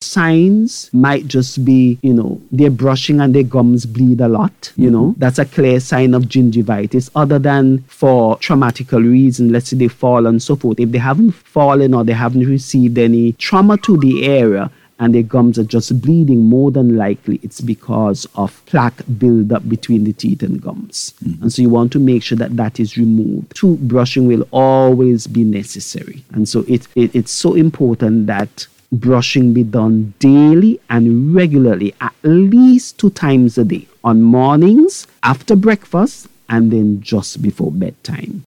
signs might just be, they're brushing and their gums bleed a lot. That's a clear sign of gingivitis. Other than for traumatical reasons, let's say they fall and so forth. If they haven't fallen or they haven't received any trauma to the area, and their gums are just bleeding, more than likely it's because of plaque buildup between the teeth and gums. And so you want to make sure that that is removed. Toothbrushing will always be necessary. And so it's so important that brushing be done daily and regularly, at least 2 times a day, on mornings, after breakfast, and then just before bedtime.